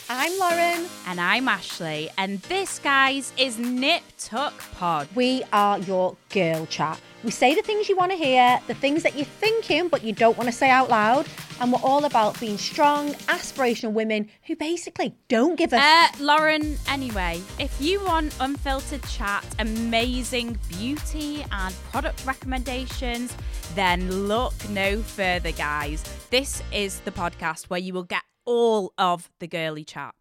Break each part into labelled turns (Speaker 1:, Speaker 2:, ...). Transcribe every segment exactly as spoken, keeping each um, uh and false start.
Speaker 1: I'm Lauren.
Speaker 2: And I'm Ashley. And this, guys, is Nip Tuck Pod.
Speaker 1: We are your girl chat. We say the things you want to hear, the things that you're thinking but you don't want to say out loud. And we're all about being strong, aspirational women who basically don't give a...
Speaker 2: Uh, Lauren, anyway, if you want unfiltered chat, amazing beauty and product recommendations, then look no further, guys. This is the podcast where you will get all of the girly chat.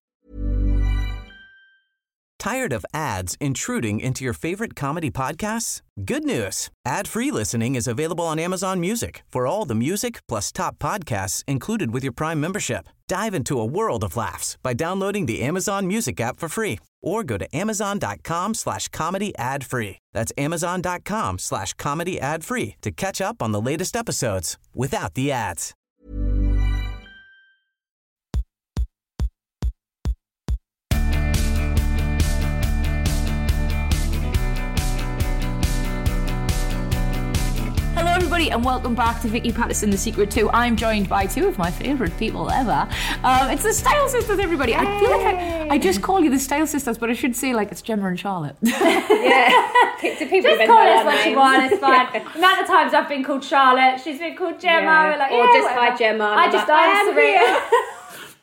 Speaker 3: Tired of ads intruding into your favorite comedy podcasts? Good news. Ad-free listening is available on Amazon Music for all the music plus top podcasts included with your Prime membership. Dive into a world of laughs by downloading the Amazon Music app for free or go to amazon.com slash comedy ad free. That's amazon.com slash comedy ad free to catch up on the latest episodes without the ads.
Speaker 4: Hello everybody and welcome back to Vicky Patterson The Secret two. I'm joined by two of my favourite people ever. Um, it's the Style Sisters, everybody. Yay. I feel like I, I just call you the Style Sisters, but I should say like it's Gemma and Charlotte.
Speaker 5: Yeah. To people
Speaker 6: just call us what you want, it's fine. The amount of times I've been called Charlotte, she's been called Gemma.
Speaker 5: Yeah.
Speaker 6: We're like,
Speaker 5: or
Speaker 6: yeah,
Speaker 5: just
Speaker 6: whatever.
Speaker 5: hi Gemma.
Speaker 6: I just answer it.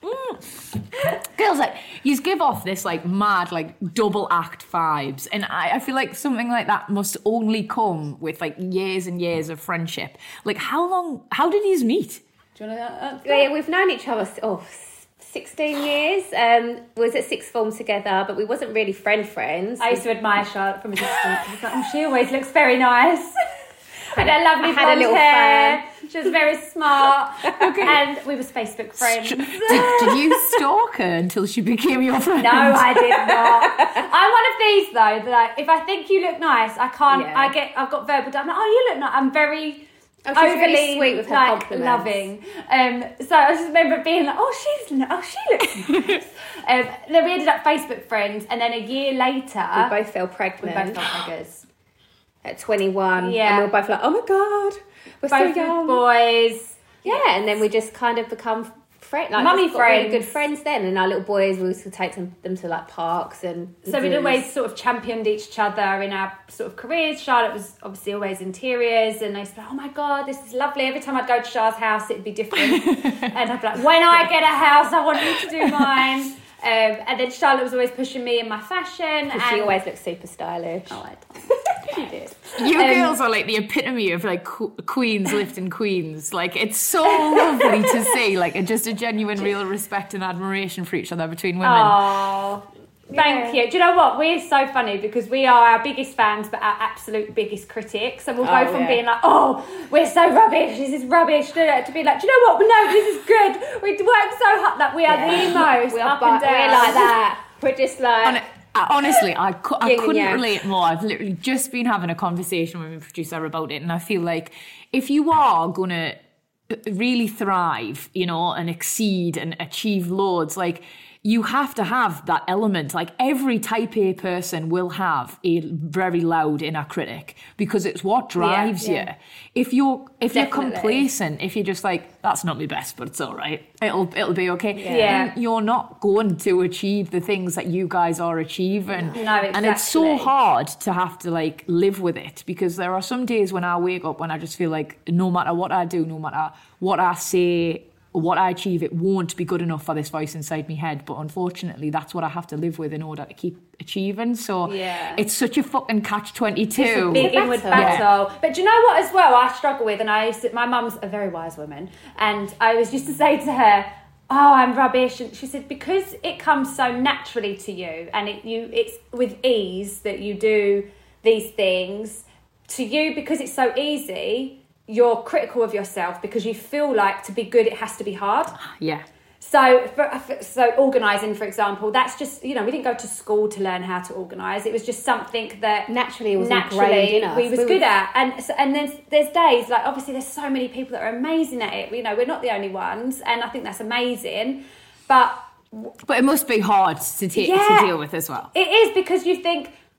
Speaker 4: Girls, like, you give off this like mad like double act vibes, and I, I feel like something like that must only come with like years and years of friendship. Like, how long? How did you meet?
Speaker 5: Do you want to? Uh, yeah, we've known each other oh, sixteen years. Um, we was at sixth form together, but we wasn't really friend friends.
Speaker 6: I used to admire Charlotte from a distance. I was like, oh, she always looks very nice. Had a lovely
Speaker 5: had a little
Speaker 6: hair.
Speaker 5: fan.
Speaker 6: She was very smart. Okay. And we was Facebook friends.
Speaker 4: Did, did you stalk her until she became your friend?
Speaker 6: No, I did not. I'm one of these though, that if I think you look nice, I can't.
Speaker 5: Yeah.
Speaker 6: I get. I've got verbal. I'm like, oh, you look nice. I'm very.
Speaker 5: Oh, she's
Speaker 6: overly
Speaker 5: really sweet with her
Speaker 6: like,
Speaker 5: compliments.
Speaker 6: loving. Um, so I just remember being like, oh, she's oh, she looks nice. um, then we ended up Facebook friends, and then a year later,
Speaker 5: we both fell pregnant.
Speaker 6: We both fell preggers.
Speaker 5: At twenty-one,
Speaker 6: yeah,
Speaker 5: and we were both like, oh my god, we're
Speaker 6: both
Speaker 5: so young.
Speaker 6: boys.
Speaker 5: Yeah,
Speaker 6: yes.
Speaker 5: And then we just kind of become friends, like
Speaker 6: mummy
Speaker 5: just got
Speaker 6: friends,
Speaker 5: really good friends. Then, and our little boys, we used to take them, them to like parks and.
Speaker 6: So we'd always sort of championed each other in our sort of careers. Charlotte was obviously always interiors, and I used to be like, oh my god, this is lovely. Every time I'd go to Char's house, it'd be different, and I'd be like, when I get a house, I want you to do mine. Um, and then Charlotte was always pushing me in my fashion. And
Speaker 5: she always looked super stylish.
Speaker 6: Oh, I don't. She did.
Speaker 4: You
Speaker 6: Um,
Speaker 4: girls are like the epitome of like qu- queens lifting queens. Like, it's so lovely to see like a, just a genuine, real respect and admiration for each other between women.
Speaker 6: Oh, thank
Speaker 5: Yeah.
Speaker 6: you. Do you know what? We're so funny because we are our biggest fans but our absolute biggest critics. So we'll go
Speaker 5: Oh,
Speaker 6: from
Speaker 5: yeah.
Speaker 6: being like, oh, we're so rubbish, this is rubbish, to be like, do you know what? No, this is good. We work so hard. Like, we are
Speaker 5: Yeah.
Speaker 6: the most
Speaker 5: We are
Speaker 6: up
Speaker 5: bu-
Speaker 6: and down.
Speaker 5: We're like that. We're just like.
Speaker 4: Hon- uh, honestly, I, cu- I
Speaker 5: Yin and
Speaker 4: couldn't
Speaker 5: yang.
Speaker 4: relate more. I've literally just been having a conversation with my producer about it, and I feel like if you are going to really thrive, you know, and exceed and achieve loads, like, you have to have that element. Like, every type A person will have a very loud inner critic because it's what drives
Speaker 5: Yeah, yeah.
Speaker 4: you. If you're if
Speaker 5: Definitely.
Speaker 4: you're complacent, if you're just like, that's not my best, but it's all right, it'll it'll be okay.
Speaker 6: Yeah.
Speaker 4: Then you're not going to achieve the things that you guys are achieving.
Speaker 6: No,
Speaker 4: And it's so
Speaker 6: exactly.
Speaker 4: hard to have to like live with it, because there are some days when I wake up when I just feel like no matter what I do, no matter what I say, what I achieve, it won't be good enough for this voice inside my head. But unfortunately, that's what I have to live with in order to keep achieving. So
Speaker 6: Yeah.
Speaker 4: it's such a fucking catch twenty-two.
Speaker 6: It's a big inward battle. But do you know what as well I struggle with? And I used to, my mum's a very wise woman, and I was used to say to her, oh, I'm rubbish. And she said, because it comes so naturally to you, and it you it's with ease that you do these things, to you, because it's so easy, you're critical of yourself because you feel like to be good it has to be hard.
Speaker 4: Yeah.
Speaker 6: So, for, so organising, for example, that's just, you know, we didn't go to school to learn how to organise. It was just something that
Speaker 5: Naturally, it was
Speaker 6: naturally
Speaker 5: ingrained in us.
Speaker 6: we was
Speaker 5: We
Speaker 6: good
Speaker 5: was-
Speaker 6: at. And so, and there's there's days, like, obviously there's so many people that are amazing at it. You know, we're not the only ones, and I think that's amazing. But
Speaker 4: But it must be hard to take
Speaker 6: Yeah.
Speaker 4: to deal with as well.
Speaker 6: it is, because you think,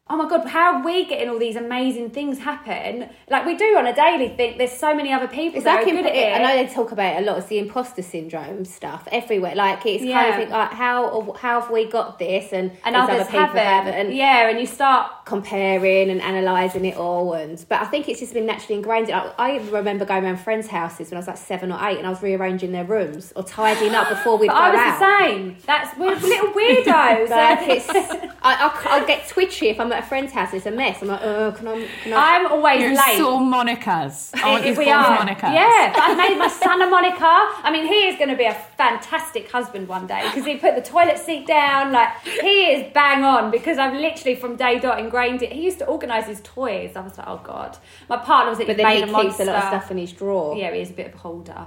Speaker 6: oh my God, how are we getting all these amazing things happen? Like we do on a daily think there's so many other people
Speaker 5: It's
Speaker 6: that
Speaker 5: like
Speaker 6: are good
Speaker 5: imp-
Speaker 6: at it.
Speaker 5: I know they talk about it a lot. It's the imposter syndrome stuff everywhere. Like it's
Speaker 6: Yeah.
Speaker 5: kind of thing, like how how have we got this and,
Speaker 6: and
Speaker 5: these
Speaker 6: others
Speaker 5: other people
Speaker 6: haven't.
Speaker 5: haven't. And
Speaker 6: yeah, and you start
Speaker 5: comparing and analysing it all. And but I think it's just been naturally ingrained. I, I remember going around friends' houses when I was like seven or eight, and I was rearranging their rooms or tidying up before we'd
Speaker 6: But
Speaker 5: go
Speaker 6: I was
Speaker 5: out.
Speaker 6: the same. That's we're little weirdos.
Speaker 5: Like it's, I, I, I get twitchy if I'm at a friend's house and it's a mess. I'm like, oh, can I? Can I?
Speaker 6: I'm always
Speaker 4: You're
Speaker 6: late.
Speaker 4: so Monicas. Aren't you
Speaker 6: we
Speaker 4: both
Speaker 6: are.
Speaker 4: Monicas?
Speaker 6: Yeah, but I made my son a Monica. I mean, he is going to be a fantastic husband one day because he put the toilet seat down. Like, he is bang on because I've literally from day dot ingrained it. He used to organise his toys. I was like, oh God. My partner was that
Speaker 5: But
Speaker 6: he
Speaker 5: then
Speaker 6: made
Speaker 5: he
Speaker 6: a
Speaker 5: keeps
Speaker 6: monster.
Speaker 5: a lot of stuff in his drawer.
Speaker 6: Yeah, he is a bit of a holder.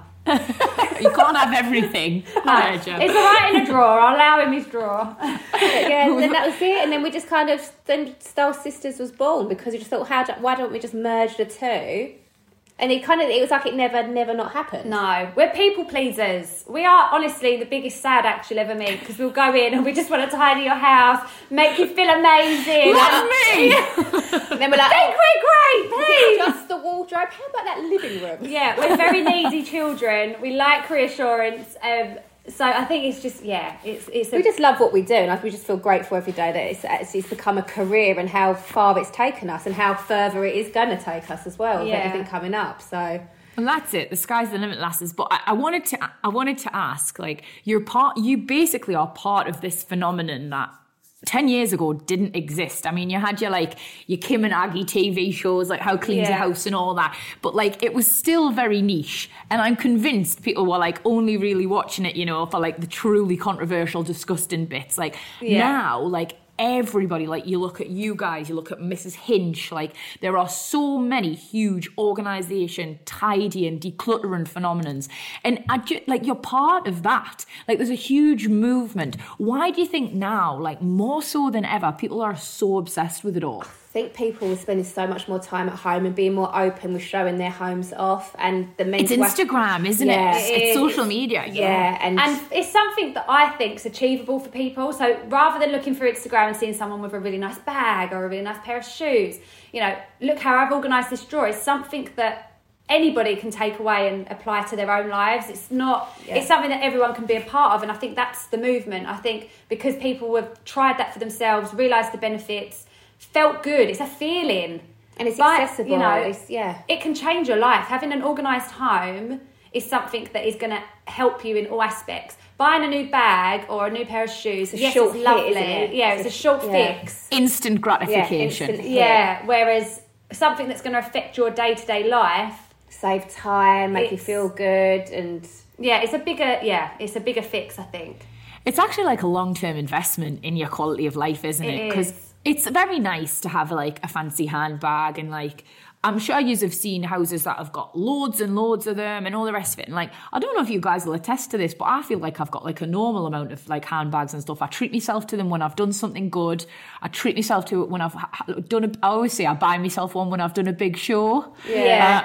Speaker 4: You can't have everything. No, Jo.
Speaker 6: It's all right in a drawer. I'll allow him his drawer.
Speaker 5: But yeah, and then that was it. And then we just kind of, then Style Sisters was born because we just thought, how do, why don't we just merge the two? And it kind of, it was like it never, never not happened.
Speaker 6: No, we're people pleasers. We are honestly the biggest sad act you'll ever meet because we'll go in and we just want to tidy your house, make you feel amazing.
Speaker 4: Love me!
Speaker 5: And then we're like,
Speaker 6: Think
Speaker 5: oh,
Speaker 6: we're great, please.
Speaker 5: just the wardrobe. How about that living room?
Speaker 6: Yeah, we're very needy children. We like reassurance. Um, so I think it's just, yeah, it's it's a,
Speaker 5: We just love what we do, and like, we just feel grateful every day that it's, it's it's become a career and how far it's taken us and how further it is going to take us as well with
Speaker 6: Yeah.
Speaker 5: everything coming up. So
Speaker 4: And that's it. The sky's the limit, lasses. But I, I wanted to, I wanted to ask, like, you're part. You basically are part of this phenomenon that ten years ago didn't exist. I mean, you had your like your Kim and Aggie T V shows, like How Clean's Your
Speaker 6: Yeah.
Speaker 4: House and all that. But like, it was still very niche. And I'm convinced people were like only really watching it, you know, for like the truly controversial, disgusting bits. Like
Speaker 6: Yeah.
Speaker 4: now, like. Everybody, like you look at you guys, you look at Missus Hinch, like there are so many huge organisation, tidying, decluttering phenomenons. And I ju- like you're part of that. Like there's a huge movement. Why do you think now, like more so than ever, people are so obsessed with it all?
Speaker 5: I think people are spending so much more time at home and being more open with showing their homes off and the
Speaker 4: It's
Speaker 5: mental
Speaker 4: Instagram, isn't
Speaker 5: Yeah,
Speaker 4: it? It's,
Speaker 6: it
Speaker 4: it's
Speaker 6: is.
Speaker 4: social media.
Speaker 5: yeah, and,
Speaker 6: And it's something that I think is achievable for people. So rather than looking through Instagram and seeing someone with a really nice bag or a really nice pair of shoes, you know, look how I've organised this drawer. It's something that anybody can take away and apply to their own lives. It's not,
Speaker 5: Yeah.
Speaker 6: it's something that everyone can be a part of. And I think that's the movement. I think because people have tried that for themselves, realised the benefits, felt good. It's a feeling.
Speaker 5: and it's
Speaker 6: But,
Speaker 5: accessible.
Speaker 6: you know,
Speaker 5: it's, yeah.
Speaker 6: It can change your life. Having an organised home is something that is going to help you in all aspects. Buying a new bag or a new pair of shoes,
Speaker 5: It's a
Speaker 6: yes,
Speaker 5: short
Speaker 6: it's
Speaker 5: hit,
Speaker 6: lovely.
Speaker 5: isn't it?
Speaker 6: Yeah, it's,
Speaker 5: It's
Speaker 6: a
Speaker 5: a-
Speaker 6: short
Speaker 5: yeah.
Speaker 6: fix.
Speaker 4: Instant gratification.
Speaker 5: instant-
Speaker 6: Yeah, whereas something that's going to affect your day-to-day life,
Speaker 5: Save time, make you
Speaker 6: It's-
Speaker 5: feel good, and
Speaker 6: yeah, it's a bigger, yeah, it's a bigger fix, I think.
Speaker 4: It's actually like a long-term investment in your quality of life, isn't it?
Speaker 6: It
Speaker 4: Because
Speaker 6: is.
Speaker 4: it's very nice to have like a fancy handbag and like, I'm sure you have seen houses that have got loads and loads of them and all the rest of it. And like, I don't know if you guys will attest to this, but I feel like I've got like a normal amount of like handbags and stuff. I treat myself to them when I've done something good. I treat myself to it when I've ha- done a, I always say I buy myself one when I've done a big show.
Speaker 6: Yeah.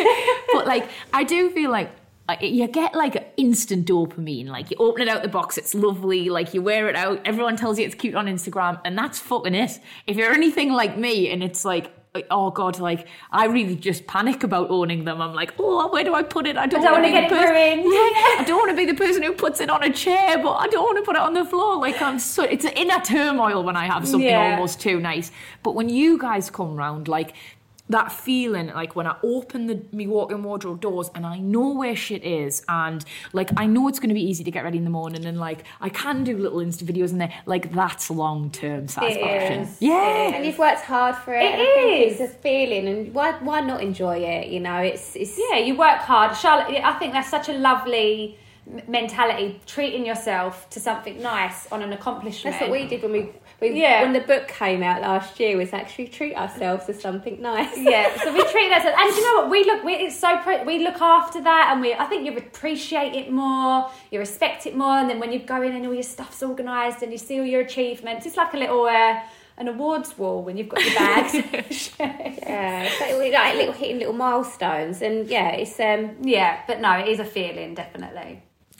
Speaker 4: But like, I do feel like like, you get like an instant dopamine. Like you open it out the box, it's lovely. Like you wear it out, everyone tells you it's cute on Instagram, and that's fucking it. If you're anything like me, and it's like, oh God, like I really just panic about owning them. I'm like, oh, where do I put it? I don't,
Speaker 6: I don't
Speaker 4: want to
Speaker 6: wanna
Speaker 4: be the
Speaker 6: get it
Speaker 4: person.
Speaker 6: ruined.
Speaker 4: Yeah, I don't want to be the person who puts it on a chair, but I don't want to put it on the floor. Like I'm so, it's an inner turmoil when I have something
Speaker 6: Yeah.
Speaker 4: almost too nice. But when you guys come round, like. That feeling, like when I open the me walk-in wardrobe doors and I know where shit is, and like I know it's going to be easy to get ready in the morning, and like I can do little Insta videos in there, like that's long-term satisfaction.
Speaker 6: is.
Speaker 4: Yeah.
Speaker 5: and you've worked hard for it.
Speaker 6: It
Speaker 5: and I think
Speaker 6: is.
Speaker 5: it's a feeling, and why why not enjoy it? You know, it's it's
Speaker 6: Yeah, you work hard. Charlotte, I think that's such a lovely m- mentality, treating yourself to something nice on an accomplishment.
Speaker 5: That's what we did when we, we
Speaker 6: Yeah.
Speaker 5: when the book came out last year. Was actually treat ourselves to something nice.
Speaker 6: Yeah, so we treat ourselves, and you know what? We look, we, it's so pre- we look after that, and we. I think you appreciate it more, you respect it more, and then when you go in and all your stuff's organised and you see all your achievements, it's like a little uh, an awards wall when you've got your bags.
Speaker 5: Yeah, so we like little hitting little milestones, and yeah, it's um
Speaker 6: Yeah, but no, it is a feeling, definitely.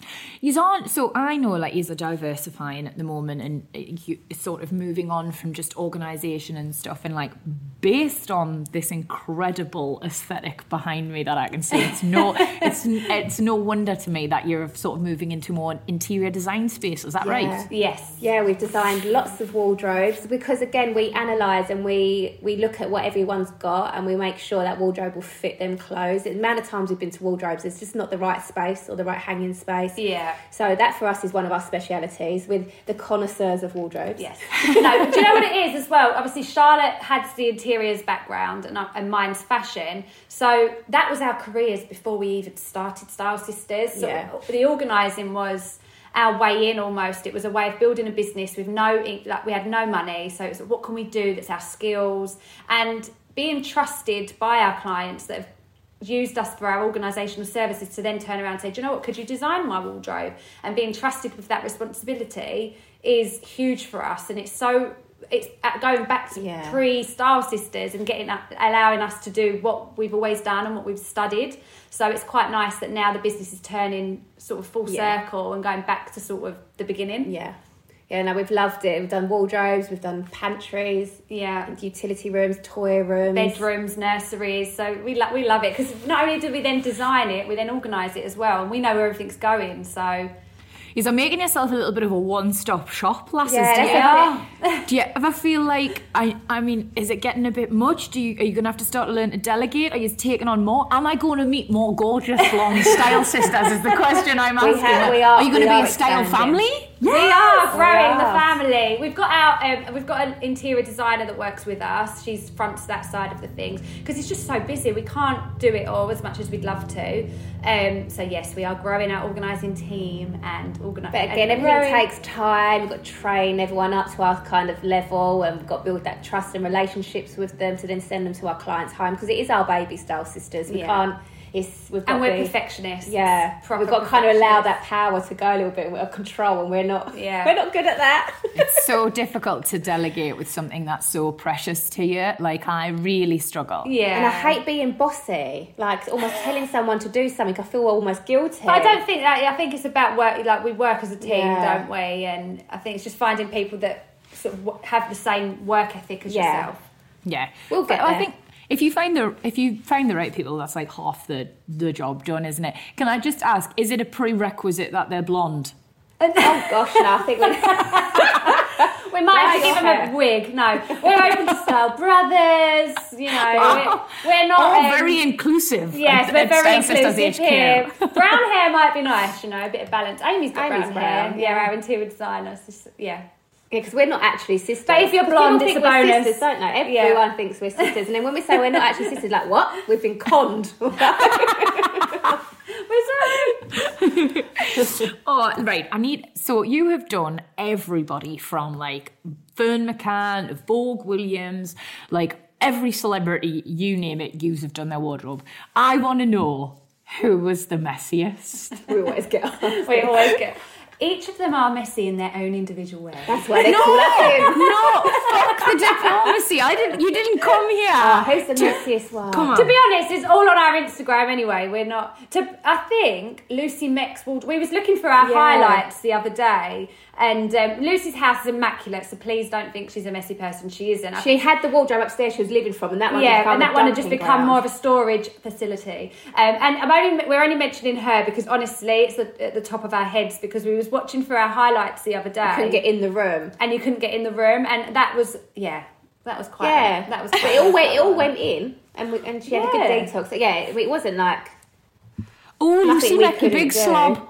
Speaker 4: You aren't, so I know like you're diversifying at the moment and you sort of moving on from just organisation and stuff, and like based on this incredible aesthetic behind me that I can see, it's no it's it's no wonder to me that you're sort of moving into more interior design space. Is that
Speaker 5: Yeah.
Speaker 4: right?
Speaker 5: Yes. Yeah, we've designed lots of wardrobes because again we analyse and we we look at what everyone's got and we make sure that wardrobe will fit them clothes. The amount of times we've been to wardrobes, it's just not the right space or the right hanging space.
Speaker 6: Yeah.
Speaker 5: So that for us is one of our specialities with the connoisseurs of wardrobes.
Speaker 6: Yes. No, do you know what it is as well? Obviously, Charlotte had the interiors background and, and mine's fashion. So that was our careers before we even started Style Sisters. So
Speaker 5: Yeah.
Speaker 6: the organising was our way in almost. It was a way of building a business with no, like we had no money. So it's what can we do that's our skills, and being trusted by our clients that have used us for our organisational services to then turn around and say, do you know what, could you design my wardrobe? And being trusted with that responsibility is huge for us. And it's so, it's going back to
Speaker 5: Yeah.
Speaker 6: pre-Style Sisters and getting allowing us to do what we've always done and what we've studied. So it's quite nice that now the business is turning sort of full
Speaker 5: Yeah.
Speaker 6: circle and going back to sort of the beginning.
Speaker 5: Yeah. Yeah, no, we've loved it. We've done wardrobes, we've done pantries,
Speaker 6: Yeah.
Speaker 5: utility rooms, toy rooms.
Speaker 6: Bedrooms, nurseries. So we, lo- we love it because not only do we then design it, we then organise it as well. And we know where everything's going. So
Speaker 4: You're making yourself a little bit of a one-stop shop, lasses.
Speaker 5: Yeah,
Speaker 4: do, you,
Speaker 6: yeah.
Speaker 4: do you ever feel like, I I mean, is it getting a bit much? Do you, are you going to have to start to learn to delegate? Are you taking on more? Am I going to meet more gorgeous blonde style sisters is the question I'm asking.
Speaker 5: We have- we are-
Speaker 4: are you going
Speaker 5: we
Speaker 4: to be
Speaker 5: are
Speaker 4: a style
Speaker 5: expanding.
Speaker 4: family?
Speaker 6: we are growing
Speaker 5: we
Speaker 6: the
Speaker 5: are.
Speaker 6: family. We've got our um, we've got an interior designer that works with us. She's fronts that side of the things because it's just so busy. We can't do it all as much as we'd love to. Um, so yes, we are growing our organising team and organising.
Speaker 5: But again, everything takes time. We've got to train everyone up to our kind of level, and we've got to build that trust and relationships with them to then send them to our clients' home because it is our baby Style Sisters. We
Speaker 6: Yeah.
Speaker 5: can't. It's we've got
Speaker 6: And
Speaker 5: to
Speaker 6: we're
Speaker 5: be,
Speaker 6: perfectionists.
Speaker 5: Yeah,
Speaker 6: Proper
Speaker 5: we've got to kind of allow
Speaker 6: perfectionists.
Speaker 5: that power to go a little bit of control, and we're not.
Speaker 6: Yeah.
Speaker 5: we're not good at that.
Speaker 4: It's so difficult to delegate with something that's so precious to you. Like, I really struggle.
Speaker 6: Yeah.
Speaker 5: And I hate being bossy, like almost telling someone to do something. I feel almost guilty.
Speaker 6: But I don't think that. I think it's about work. Like we work as a team,
Speaker 5: Yeah.
Speaker 6: don't we? And I think it's just finding people that sort of wo- have the same work ethic as
Speaker 5: Yeah.
Speaker 6: yourself.
Speaker 4: Yeah,
Speaker 5: We'll get
Speaker 4: But I
Speaker 5: there.
Speaker 4: think if you find the if you find the right people, that's like half the the job done, isn't it? Can I just ask, is it a prerequisite that they're blonde?
Speaker 5: Oh gosh, no, I think we're...
Speaker 6: We might have to
Speaker 5: Dye
Speaker 6: give
Speaker 5: your
Speaker 6: them
Speaker 5: hair.
Speaker 6: a wig. No, we're open to style brothers. You know,
Speaker 4: Wow.
Speaker 6: we're, we're not.
Speaker 4: Oh,
Speaker 6: um,
Speaker 4: very inclusive.
Speaker 6: Yes,
Speaker 4: at-
Speaker 6: we're
Speaker 4: at
Speaker 6: very
Speaker 4: Style Sisters
Speaker 6: inclusive
Speaker 4: H Q.
Speaker 6: here. Brown hair might be nice, you know, a bit of balance. Amy's got
Speaker 5: Amy's
Speaker 6: brown, hair.
Speaker 5: brown,
Speaker 6: Yeah,
Speaker 5: yeah.
Speaker 6: our interior designer. so just- Yeah.
Speaker 5: Yeah, because we're not actually sisters.
Speaker 6: But if you're
Speaker 5: 'Cause
Speaker 6: blonde,
Speaker 5: people
Speaker 6: it's
Speaker 5: think
Speaker 6: a
Speaker 5: we're
Speaker 6: bonus.
Speaker 5: sisters, don't they?
Speaker 6: Yeah.
Speaker 5: Everyone thinks we're sisters, and then when we say we're not actually sisters, like what? We've been conned.
Speaker 4: Oh, right. I need. So you have done everybody from like Fern McCann to Vogue Williams, like every celebrity, you name it, you have done their wardrobe. I want to know who was the messiest.
Speaker 5: we always get on.
Speaker 6: We always get. Each of them are messy in their own individual way.
Speaker 5: That's why they
Speaker 4: No,
Speaker 5: call us in.
Speaker 4: no, fuck the diplomacy. I didn't. You didn't come here.
Speaker 5: Oh, who's the messiest one?
Speaker 4: Come on.
Speaker 6: To be honest, it's all on our Instagram anyway. We're not. To I think Lucy Mex. Will, we was looking for our
Speaker 5: Yeah.
Speaker 6: highlights the other day, and um, Lucy's house is immaculate. So please don't think she's a messy person. She isn't. I
Speaker 5: She had the wardrobe upstairs she was living from, and that one
Speaker 6: yeah,
Speaker 5: became
Speaker 6: and that
Speaker 5: a
Speaker 6: one had just
Speaker 5: dumping
Speaker 6: become
Speaker 5: ground.
Speaker 6: more of a storage facility. Um, and I'm only, we're only mentioning her because honestly, it's at at the top of our heads because we was watching for our highlights the other day,
Speaker 5: Couldn't get in the room.
Speaker 6: and you couldn't get in the room, and that was yeah, that was quite
Speaker 5: Yeah,
Speaker 6: that was.
Speaker 5: But
Speaker 6: quite
Speaker 5: it all went. It all
Speaker 6: one.
Speaker 5: went in, and we, and she had a good
Speaker 6: Yeah.
Speaker 5: detox. So, yeah, it wasn't like.
Speaker 4: Oh, you
Speaker 5: Nothing
Speaker 4: seem
Speaker 5: we
Speaker 4: like a
Speaker 5: couldn't
Speaker 4: big
Speaker 5: do.
Speaker 4: slob.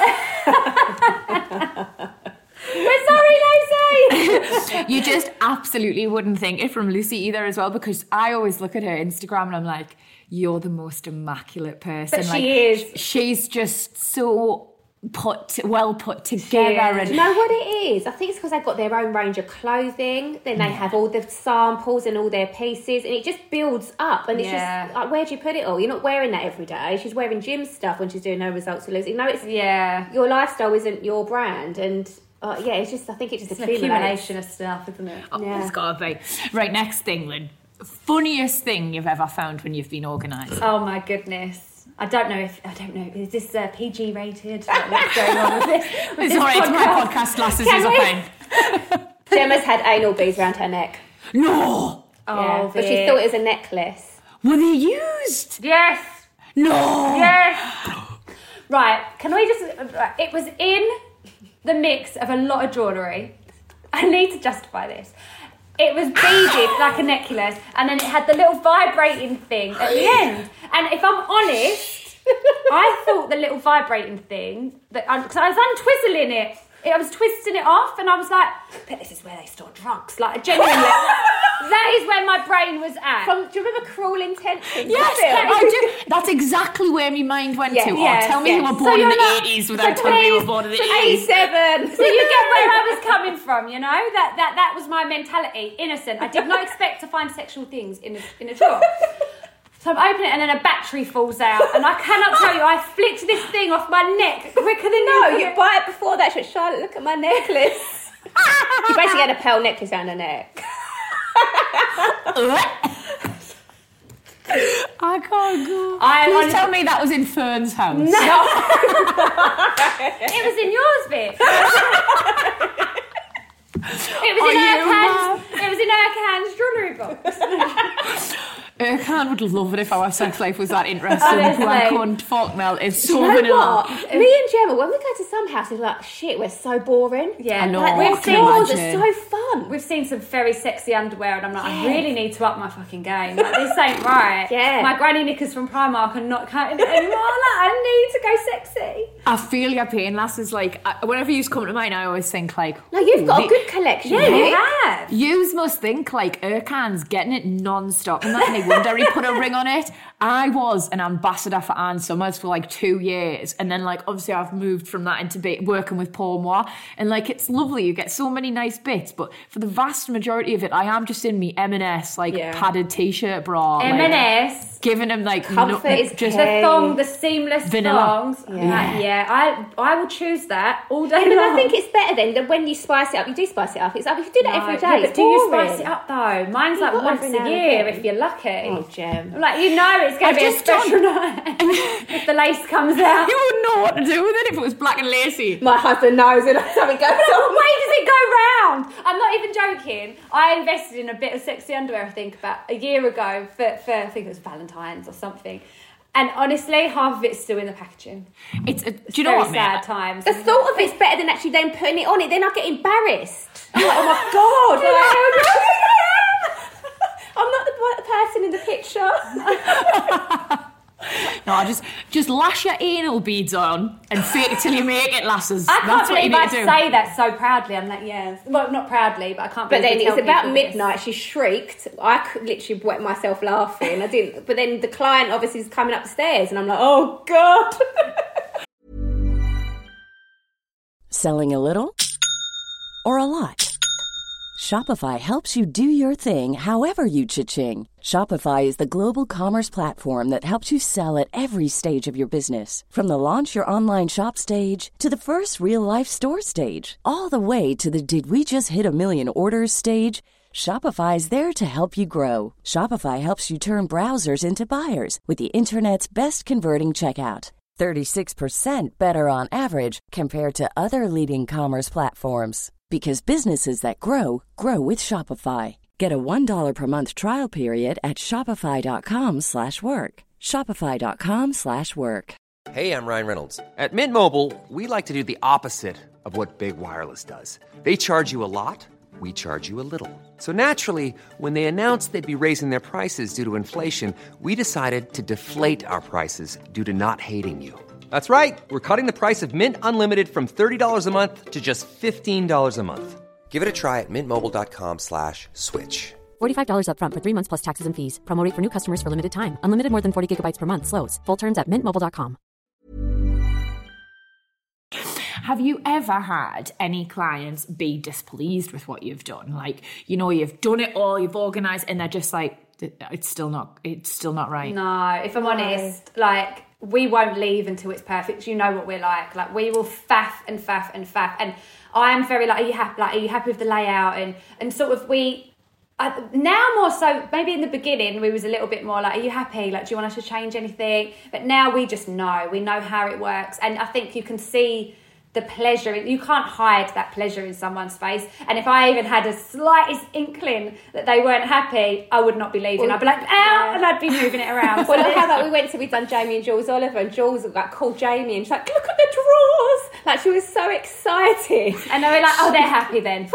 Speaker 6: We're sorry, Lucy.
Speaker 4: You just absolutely wouldn't think it from Lucy either as well, because I always look at her Instagram and I'm like, you're the most immaculate person.
Speaker 6: But she
Speaker 4: like,
Speaker 6: is.
Speaker 4: She's just so put well put together.
Speaker 6: is.
Speaker 4: And
Speaker 5: Do you know what it is? I think it's because they've got their own range of clothing. Then they have all the samples and all their pieces, and it just builds up. And it's
Speaker 6: Yeah.
Speaker 5: just like, where do you put it all? You're not wearing that every day. She's wearing gym stuff when she's doing no results to lose. You know, it's
Speaker 6: Yeah,
Speaker 5: your lifestyle isn't your brand, and uh, yeah, it's just I think it just
Speaker 6: it's an
Speaker 5: accumulates.
Speaker 6: accumulation of stuff, isn't it?
Speaker 4: oh,
Speaker 5: Yeah.
Speaker 4: it's gotta be. Right, next thing, Lynn. Funniest thing you've ever found when you've been organised.
Speaker 6: Oh my goodness. I don't know if I don't know. Is this uh, P G rated? Like, what's going on with this? With
Speaker 4: It's
Speaker 6: this
Speaker 4: all right, it's my
Speaker 6: podcast?
Speaker 4: podcast glasses
Speaker 6: Can
Speaker 4: is a
Speaker 6: we-
Speaker 4: thing.
Speaker 5: Gemma's had anal beads around her neck.
Speaker 4: No!
Speaker 6: Oh,
Speaker 5: Yeah, but she
Speaker 6: Vic.
Speaker 5: thought it was a necklace.
Speaker 4: Were they used?
Speaker 6: Yes.
Speaker 4: No!
Speaker 6: Yes. Right. Can we just? Right, it was in the mix of a lot of jewellery. I need to justify this. It was beaded like a necklace, and then it had the little vibrating thing at the end. And if I'm honest, I thought the little vibrating thing that because I was untwizzling it. I was twisting it off, and I was like, I bet this is where they store drugs. Like, genuinely, that is where my brain was at.
Speaker 5: From, do you remember Cruel Intentions?
Speaker 4: Yes,
Speaker 5: The film?
Speaker 4: I do. That's exactly where my mind went
Speaker 5: Yeah,
Speaker 4: to.
Speaker 5: yeah,
Speaker 4: oh, tell me
Speaker 5: yeah.
Speaker 4: you were
Speaker 5: So
Speaker 4: born in
Speaker 6: you're
Speaker 4: the
Speaker 6: not-
Speaker 4: eighties without
Speaker 6: so
Speaker 4: telling me you were
Speaker 6: please-
Speaker 4: born in the
Speaker 6: so
Speaker 4: eighties.
Speaker 5: eighty-seven.
Speaker 6: So you get where I was coming from, you know? That that that was my mentality. Innocent. I did not expect to find sexual things in a, in a drawer. So I'm opening it and then a battery falls out. And I cannot tell you, I flicked this thing off my neck quicker than
Speaker 5: No,
Speaker 6: you.
Speaker 5: you buy it before that. She went, Charlotte, look at my necklace. She basically had a pearl necklace around her neck.
Speaker 4: I can't go.
Speaker 6: I
Speaker 4: Please
Speaker 6: honestly-
Speaker 4: tell me that was in Fern's house.
Speaker 6: No. It was in yours, Vic. It was
Speaker 4: Are
Speaker 6: in
Speaker 4: you
Speaker 6: Ercan's, it was in Ercan's jewellery box.
Speaker 4: Ercan would love it if our sex life was that interesting.
Speaker 6: Honestly.
Speaker 4: Black cunt, fuck Mel, it's so
Speaker 5: You know
Speaker 4: vanilla.
Speaker 5: what? Me and Gemma, when we go to some houses, we're like, shit, we're so boring.
Speaker 6: Yeah,
Speaker 4: I know,
Speaker 5: Like,
Speaker 4: I
Speaker 5: their
Speaker 4: can
Speaker 5: floors are
Speaker 4: imagine.
Speaker 5: so fun.
Speaker 6: We've seen some very sexy underwear, and I'm like, I really need to up my fucking game. Like, this ain't right.
Speaker 5: Yeah.
Speaker 6: My granny knickers from Primark are not cutting it anymore. Like, I need to go sexy.
Speaker 4: I feel your pain, lasses. Like, I, whenever you come to mine, I always think, like,
Speaker 5: No, you've
Speaker 4: ooh,
Speaker 5: got
Speaker 4: the-
Speaker 5: a good collection.
Speaker 6: Yeah,
Speaker 5: Nick.
Speaker 6: you have.
Speaker 4: Yous must think like Ercan's getting it non-stop and that, and they wonder he put a ring on it. I was an ambassador for Anne Summers for like two years, and then like obviously I've moved from that into be- working with Paul Moore, and like it's lovely, you get so many nice bits, but for the vast majority of it I am just in me M and S like
Speaker 5: Yeah.
Speaker 4: padded t-shirt bra,
Speaker 6: M and S.
Speaker 4: like, giving him like
Speaker 5: Comfort
Speaker 4: no-
Speaker 5: is
Speaker 4: just
Speaker 6: The
Speaker 5: Hey.
Speaker 6: thong, the seamless
Speaker 4: Vanilla.
Speaker 6: thongs.
Speaker 5: Yeah.
Speaker 6: Yeah, yeah. I I will choose that all day
Speaker 5: And
Speaker 6: long.
Speaker 5: I think it's better then that when you spice it up, you do spice it up. It's like, if you do that
Speaker 6: No,
Speaker 5: every day,
Speaker 6: yeah, but
Speaker 5: it's
Speaker 6: do you
Speaker 5: boring.
Speaker 6: spice it up though? Mine's
Speaker 5: You
Speaker 6: like
Speaker 5: got
Speaker 6: once
Speaker 5: every
Speaker 6: a
Speaker 5: now and
Speaker 6: year
Speaker 5: again.
Speaker 6: if you're lucky.
Speaker 5: Oh, Gem.
Speaker 6: Like, you know it's going
Speaker 4: I
Speaker 6: to be a
Speaker 4: just
Speaker 6: special
Speaker 4: don't-
Speaker 6: night if the lace comes out.
Speaker 4: you wouldn't know what to do with it if it was black and lacy.
Speaker 5: My husband knows and something goes
Speaker 6: But
Speaker 5: on.
Speaker 6: why does it go round? I'm not even joking. I invested in a bit of sexy underwear, I think, about a year ago for, for I think it was Valentine's or something. And honestly, half of it's still in the packaging.
Speaker 4: It's a, do you know
Speaker 6: Very
Speaker 4: what,
Speaker 6: sad
Speaker 4: mate?
Speaker 6: times.
Speaker 5: The thought of it's better than actually then putting it on it. Then I get embarrassed. I'm like, oh my god! Like, I'm not the person in the picture.
Speaker 4: No, just just lash your anal beads on and fake it till you make it, lasses.
Speaker 6: I can't
Speaker 4: That's what you
Speaker 6: believe
Speaker 4: need
Speaker 6: I
Speaker 4: to do.
Speaker 6: say that so proudly. I'm like, yeah. Well, not proudly, but I can't
Speaker 5: But
Speaker 6: believe
Speaker 5: then
Speaker 6: we
Speaker 5: it's
Speaker 6: tell
Speaker 5: about
Speaker 6: people this.
Speaker 5: midnight. She shrieked. I could literally wet myself laughing. I didn't. But then the client obviously is coming upstairs, and I'm like, oh god.
Speaker 7: Selling a little or a lot? Shopify helps you do your thing however you cha-ching. Shopify is the global commerce platform that helps you sell at every stage of your business. From the launch your online shop stage to the first real life store stage, all the way to the did we just hit a million orders stage. Shopify is there to help you grow. Shopify helps you turn browsers into buyers with the internet's best converting checkout. thirty-six percent better on average compared to other leading commerce platforms. Because businesses that grow, grow with Shopify. Get a one dollar per month trial period at shopify.com slash work. Shopify.com slash work.
Speaker 8: Hey, I'm Ryan Reynolds. At Mint Mobile, we like to do the opposite of what Big Wireless does. They charge you a lot, we charge you a little. So naturally, when they announced they'd be raising their prices due to inflation, we decided to deflate our prices due to not hating you. That's right. We're cutting the price of Mint Unlimited from thirty dollars a month to just fifteen dollars a month. Give it a try at mintmobile.com slash switch.
Speaker 9: forty-five dollars up front for three months plus taxes and fees. Promo rate for new customers for limited time. Unlimited more than forty gigabytes per month. Slows full terms at mint mobile dot com.
Speaker 4: Have you ever had any clients be displeased with what you've done? Like, you know, you've done it all, you've organised, and they're just like, it's still not, it's still not right.
Speaker 6: No, if I'm honest, like, we won't leave until it's perfect. You know what we're like. Like, we will faff and faff and faff. And I am very like, are you happy? Like, are you happy with the layout? And and sort of we I, now more so, maybe in the beginning we was a little bit more like, are you happy? Like, do you want us to change anything? But now we just know, we know how it works. And I think you can see the pleasure. You can't hide that pleasure in someone's face. And if I even had a slightest inkling that they weren't happy, I would not be leaving.
Speaker 5: Well,
Speaker 6: I'd be like, ow, and I'd be moving it around.
Speaker 5: Well, look how like we went to, we done Jamie and Jules Oliver, and Jules like called Jamie and she's like, look at the drawers. Like, she was so excited.
Speaker 6: And they were like, oh, they're happy then.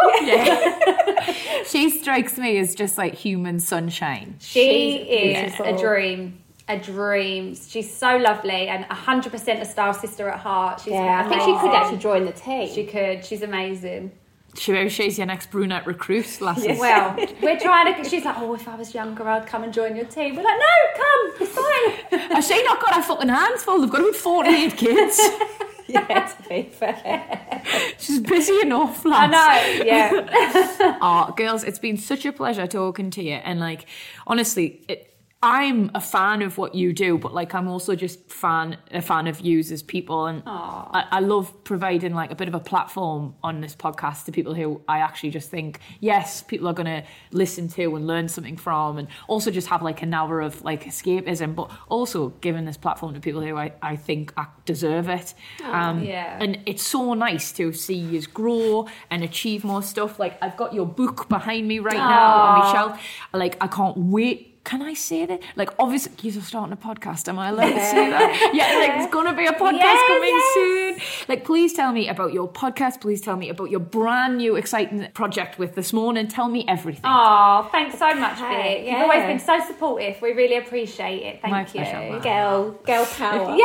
Speaker 4: Yeah. She strikes me as just like human sunshine.
Speaker 6: She
Speaker 5: She's
Speaker 6: is
Speaker 5: beautiful.
Speaker 6: a dream. A dream. She's so lovely and one hundred percent a Star sister at heart. She's
Speaker 5: Yeah, I think she could
Speaker 6: amazing.
Speaker 5: actually join the team.
Speaker 6: She could. She's amazing.
Speaker 4: She, she's your next brunette recruit, lasses.
Speaker 6: Well, we're trying to... She's like, oh, if I was younger, I'd come and join your team. We're like, no, come. It's fine.
Speaker 4: Has she not got her fucking hands full? They've got about forty-eight kids.
Speaker 5: Yeah, to be fair.
Speaker 4: She's busy enough,
Speaker 6: I
Speaker 4: lads.
Speaker 6: know, yeah.
Speaker 4: Oh, girls, it's been such a pleasure talking to you. And, like, honestly... It, I'm a fan of what you do, but like I'm also just fan a fan of you as people, and I, I love providing like a bit of a platform on this podcast to people who I actually just think yes, people are going to listen to and learn something from, and also just have like an hour of like escapism, but also giving this platform to people who I, I think deserve it. Um,
Speaker 6: yeah.
Speaker 4: And it's so nice to see you grow and achieve more stuff. Like I've got your book behind me right now on my shelf. Like I can't wait. Can I say that? Like, obviously, you're starting a podcast. Am I allowed to say that? Yeah, like, there's going to be a podcast
Speaker 6: Yes,
Speaker 4: coming
Speaker 6: yes.
Speaker 4: soon. Like, please tell me about your podcast. Please tell me about your brand new, exciting project with This Morning. Tell me everything.
Speaker 6: Oh, thanks so much,
Speaker 5: Hey,
Speaker 6: Vic.
Speaker 5: yeah.
Speaker 6: You've always been so supportive. We really appreciate it. Thank
Speaker 4: My
Speaker 6: you.
Speaker 4: pleasure, man.
Speaker 5: Girl, girl power.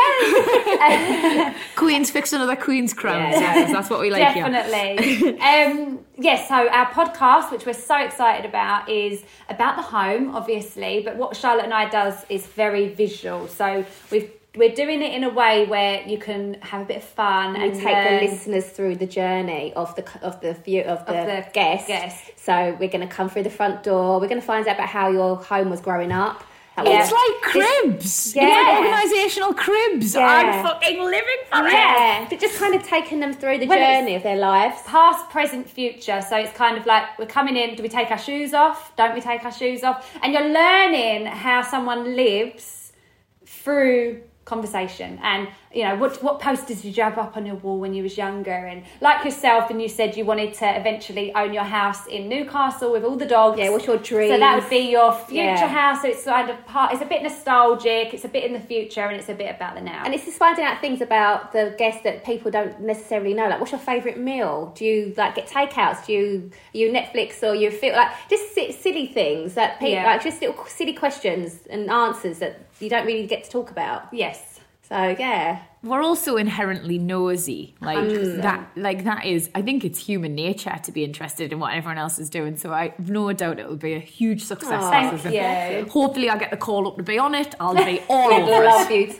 Speaker 6: Yes.
Speaker 4: Queens fix another Queen's crown.
Speaker 5: Yeah.
Speaker 4: Yes, that's what we like here.
Speaker 6: Definitely. um, yes, so our podcast, which we're so excited about, is about the home, obviously, but what Charlotte and I does is very visual. So we've we're doing it in a way where you can have a bit of fun
Speaker 5: We
Speaker 6: and
Speaker 5: take
Speaker 6: learn.
Speaker 5: the listeners through the journey of the of the view of the,
Speaker 6: Of the
Speaker 5: guest.
Speaker 6: guest.
Speaker 5: So we're going to come through the front door. We're going to find out about how your home was growing up. How
Speaker 6: Yeah.
Speaker 4: It's like cribs.
Speaker 5: Yeah.
Speaker 4: It's like organisational cribs.
Speaker 5: Yeah.
Speaker 4: I'm fucking living for it.
Speaker 5: Yeah, but just kind of taking them through the
Speaker 6: Well, it's-
Speaker 5: journey of their lives.
Speaker 6: Past, present, future. So it's kind of like we're coming in. Do we take our shoes off? Don't we take our shoes off? And you're learning how someone lives through conversation. And you know, what what posters did you have up on your wall when you was younger? And like yourself, and you said you wanted to eventually own your house in Newcastle with all the dogs.
Speaker 5: Yeah, what's your dream?
Speaker 6: So that would be your future
Speaker 5: Yeah.
Speaker 6: house. So it's kind of part. It's a bit nostalgic. It's a bit in the future, and it's a bit about the now.
Speaker 5: And it's just finding out things about the guests that people don't necessarily know. Like, what's your favourite meal? Do you like get takeouts? Do you you Netflix or you feel like just si- silly things that people
Speaker 6: Yeah.
Speaker 5: like just little silly questions and answers that you don't really get to talk about.
Speaker 6: yes.
Speaker 5: So yeah,
Speaker 4: We're also inherently nosy. Like that like that is I think it's human nature to be interested in what everyone else is doing. So I have no doubt it'll be a huge success.
Speaker 5: Oh,
Speaker 6: Thank
Speaker 4: Susan.
Speaker 6: you.
Speaker 4: Hopefully I get the call up to be on it. I'll be all
Speaker 5: we'd
Speaker 4: over
Speaker 5: love
Speaker 4: it.
Speaker 5: you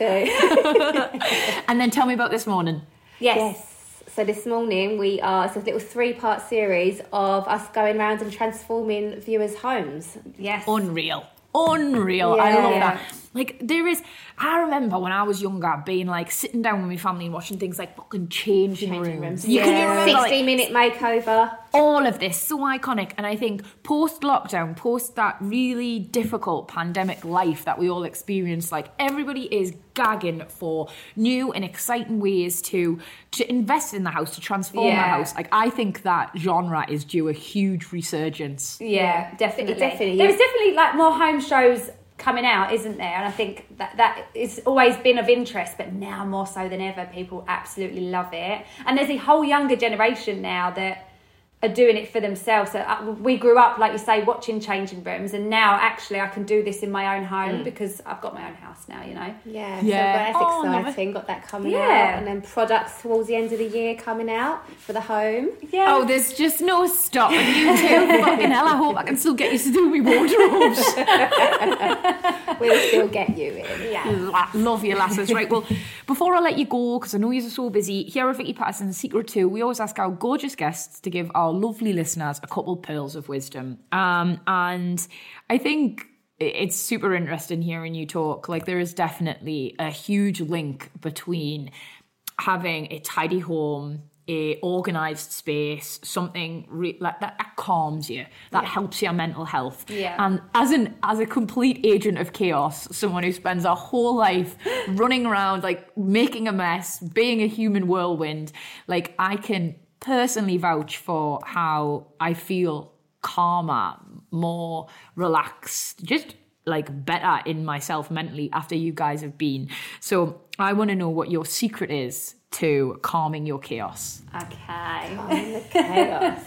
Speaker 5: too.
Speaker 4: And then tell me about This Morning.
Speaker 6: Yes.
Speaker 5: Yes. So this morning we are, it's a little three-part series of us going around and transforming viewers' homes.
Speaker 6: Yes.
Speaker 4: Unreal. Unreal. I
Speaker 5: Yeah.
Speaker 4: love that. Like there is I remember when I was younger being like sitting down with my family and watching things like fucking changing, rooms. You can you remember like,
Speaker 5: sixty-minute makeover.
Speaker 4: all of this so iconic, and I think post lockdown, post that really difficult pandemic life that we all experienced, like everybody is gagging for new and exciting ways to to invest in the house, to transform the
Speaker 6: Yeah.
Speaker 4: house. Like I think that genre is due a huge resurgence.
Speaker 6: Yeah, definitely.
Speaker 5: It definitely
Speaker 6: There's
Speaker 5: is.
Speaker 6: definitely like more home shows coming out, isn't there? And I think that that it's always been of interest, but now more so than ever, people absolutely love it. And there's a whole younger generation now that are doing it for themselves. So uh, we grew up, like you say, watching changing rooms, and now actually I can do this in my own home because I've got my own house now, you know.
Speaker 5: Yeah,
Speaker 4: Yeah.
Speaker 5: so
Speaker 4: Oh,
Speaker 5: that's
Speaker 4: love
Speaker 5: exciting. Got that coming
Speaker 6: Yeah.
Speaker 5: out. And then products towards the end of the year coming out for the home.
Speaker 6: Yeah.
Speaker 4: Oh, there's just no stopping you two. Fucking hell, I hope I can still get you to do me wardrobes.
Speaker 5: We'll still get you in. Yeah.
Speaker 4: La- Love you, lasses. Right, well, before I let you go, because I know you're so busy, here at Vicky Patterson's Secret Two, we always ask our gorgeous guests to give our lovely listeners a couple pearls of wisdom. Um, and I think it's super interesting hearing you talk. Like, there is definitely a huge link between having a tidy home, a organised space, something re- like that, that calms you, that yeah. helps your mental health.
Speaker 6: Yeah.
Speaker 4: And as an as a complete agent of chaos, someone who spends our whole life running around, like making a mess, being a human whirlwind, like I can personally vouch for how I feel calmer, more relaxed, just like better in myself mentally after you guys have been. So I want to know what your secret is to calming your chaos.
Speaker 6: Okay.
Speaker 5: Calming the chaos.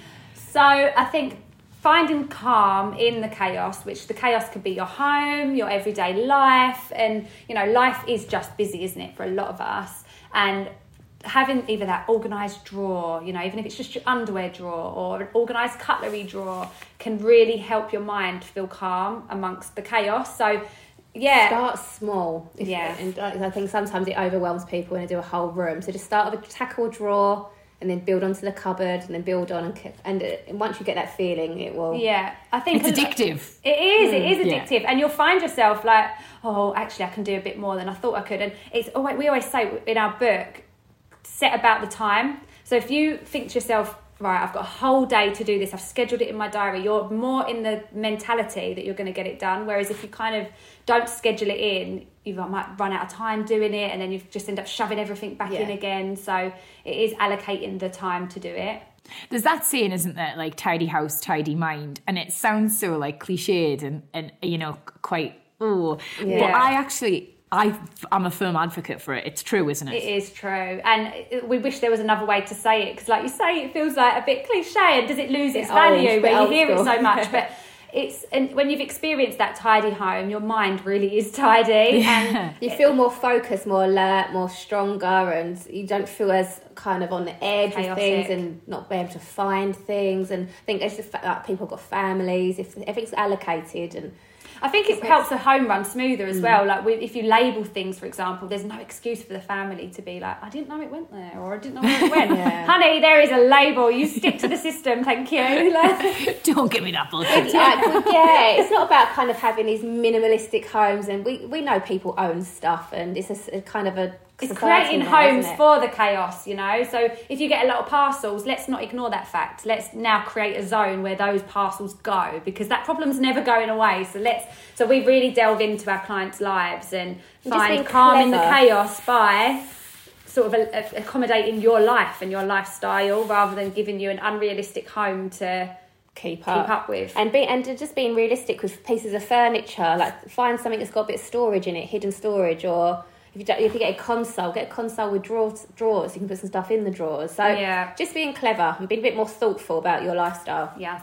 Speaker 6: So I think finding calm in the chaos, which the chaos could be your home, your everyday life, and you know, life is just busy, isn't it, for a lot of us? And having either that organised drawer, you know, even if it's just your underwear drawer or an organised cutlery drawer, can really help your mind feel calm amongst the chaos. So yeah,
Speaker 5: start small.
Speaker 6: Yeah,
Speaker 5: and I think sometimes it overwhelms people when they do a whole room. So just start with a tackle drawer, and then build onto the cupboard, and then build on, and and, and once you get that feeling, it will.
Speaker 6: Yeah, I think
Speaker 4: it's addictive.
Speaker 6: It is. Mm, it is addictive,
Speaker 4: yeah.
Speaker 6: And you'll find yourself like, oh, actually, I can do a bit more than I thought I could. And it's oh, we always say in our book, set about the time. So if you think to yourself, right, I've got a whole day to do this, I've scheduled it in my diary, you're more in the mentality that you're going to get it done. Whereas if you kind of don't schedule it in, you might run out of time doing it, and then you just end up shoving everything back yeah. in again. So it is allocating the time to do it.
Speaker 4: There's that saying, isn't there, like tidy house, tidy mind, and it sounds so like cliched and, and you know, quite oh yeah. But I actually I, I'm a firm advocate for it. It's true, isn't it?
Speaker 6: It is true. And we wish there was another way to say it, because like you say, it feels like a bit cliche, and does it lose its value when you hear it so much? But it's, and when you've experienced that tidy home, your mind really is tidy.
Speaker 5: And you feel more focused, more alert, more stronger, and you don't feel as kind of on the edge Chaotic. Of things and not be able to find things. And I think it's the fact that people have got families, if everything's allocated, and
Speaker 6: I think it helps the home run smoother as mm. well. Like if you label things, for example, there's no excuse for the family to be like, I didn't know it went there, or I didn't know where it went. yeah. Honey, there is a label. You stick to the system, thank you. Like,
Speaker 4: don't give me that bullshit.
Speaker 5: Yeah, it's not about kind of having these minimalistic homes, and we, we know people own stuff, and it's a, a kind of a
Speaker 6: It's creating now, homes for the chaos, you know. So if you get a lot of parcels, let's not ignore that fact. Let's now create a zone where those parcels go, because that problem's never going away. So let's so we really delve into our clients' lives and find calm in the chaos by sort of a, a, accommodating your life and your lifestyle, rather than giving you an unrealistic home to
Speaker 5: keep up,
Speaker 6: keep up with.
Speaker 5: And be and just being realistic with pieces of furniture. Like find something that's got a bit of storage in it, hidden storage, or If you, don't, if you get a console, get a console with drawers, drawers. You can put some stuff in the drawers. So
Speaker 6: yeah.
Speaker 5: just being clever and being a bit more thoughtful about your lifestyle.
Speaker 6: Yes.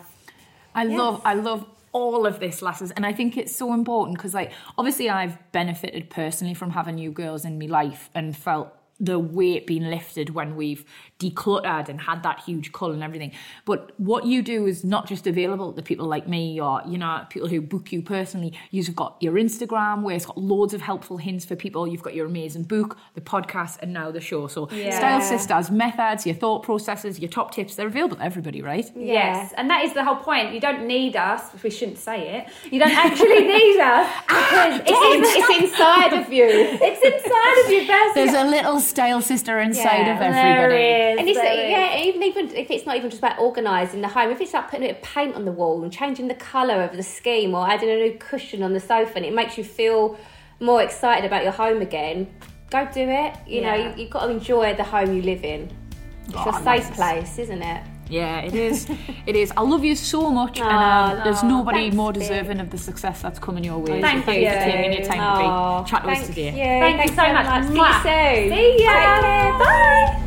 Speaker 4: I
Speaker 5: yes.
Speaker 4: love, I love all of this, lasses. And I think it's so important because, like, obviously I've benefited personally from having you girls in my life and felt the weight being lifted when we've decluttered and had that huge cull and everything. But what you do is not just available to people like me or, you know, people who book you personally. You've got your Instagram where it's got loads of helpful hints for people. You've got your amazing book, the podcast, and now the show. So
Speaker 6: yeah.
Speaker 4: Style Sisters, methods, your thought processes, your top tips, they're available to everybody, right?
Speaker 6: Yes. yes. And that is the whole point. You don't need us, if we shouldn't say it. You don't actually need us because it's, in,
Speaker 5: it's inside of you.
Speaker 6: It's inside of you, Bess.
Speaker 4: There's a little Style Sister inside
Speaker 6: yeah,
Speaker 4: of everybody.
Speaker 6: There is,
Speaker 5: and it's,
Speaker 6: there
Speaker 5: yeah, even, even if it's not even just about organising the home, if it's like putting a bit of paint on the wall and changing the colour of the scheme or adding a new cushion on the sofa, and it makes you feel more excited about your home again, go do it. You yeah. know, you, you've got to enjoy the home you live in. It's oh, your safe nice. place, isn't it?
Speaker 4: Yeah, it is. It is. I love you so much,
Speaker 5: oh,
Speaker 4: and um,
Speaker 5: no,
Speaker 4: there's nobody
Speaker 5: thanks,
Speaker 4: more deserving of the success that's coming your way.
Speaker 6: Thank
Speaker 4: so
Speaker 6: you
Speaker 4: for taking your time
Speaker 5: oh,
Speaker 4: to be chat to us today.
Speaker 5: You.
Speaker 6: Thank
Speaker 5: Thanks
Speaker 6: you so much.
Speaker 5: much. See
Speaker 6: Mwah.
Speaker 5: you soon.
Speaker 6: See ya. Bye.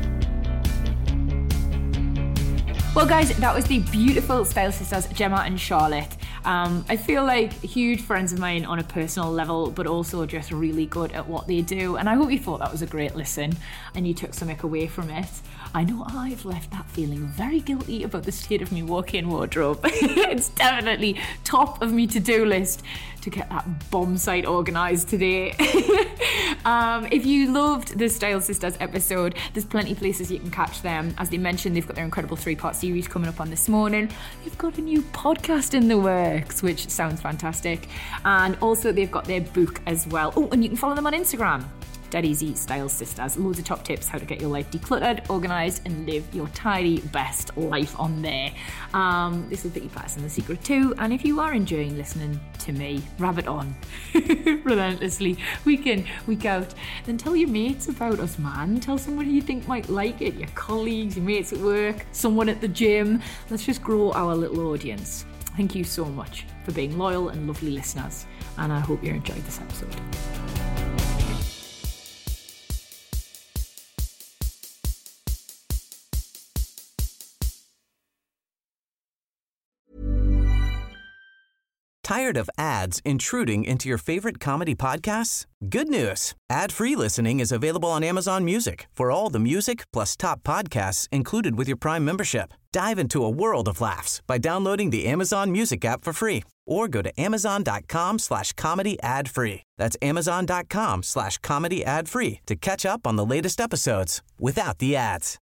Speaker 4: Well, guys, that was the beautiful Style Sisters, Gemma and Charlotte. Um, I feel like huge friends of mine on a personal level, but also just really good at what they do. And I hope you thought that was a great listen and you took something away from it. I know I've left that feeling very guilty about the state of my walk-in wardrobe. It's definitely top of my to-do list to get that bomb site organised today. um, if you loved the Style Sisters episode, there's plenty of places you can catch them. As they mentioned, they've got their incredible three-part series coming up on This Morning. They've got a new podcast in the works, which sounds fantastic. And also they've got their book as well. Oh, and you can follow them on Instagram. Dead Easy Style Sisters. Loads of top tips how to get your life decluttered, organised, and live your tidy best life on there. Um, this is Vicky Patterson, The Secret too. And if you are enjoying listening to me rabbit on relentlessly, week in, week out, then tell your mates about us, man. Tell someone who you think might like it, your colleagues, your mates at work, someone at the gym. Let's just grow our little audience. Thank you so much for being loyal and lovely listeners, and I hope you enjoyed this episode.
Speaker 3: Tired of ads intruding into your favorite comedy podcasts? Good news. Ad-free listening is available on Amazon Music for all the music plus top podcasts included with your Prime membership. Dive into a world of laughs by downloading the Amazon Music app for free or go to amazon.com slash comedy ad free. That's amazon.com slash comedy ad free to catch up on the latest episodes without the ads.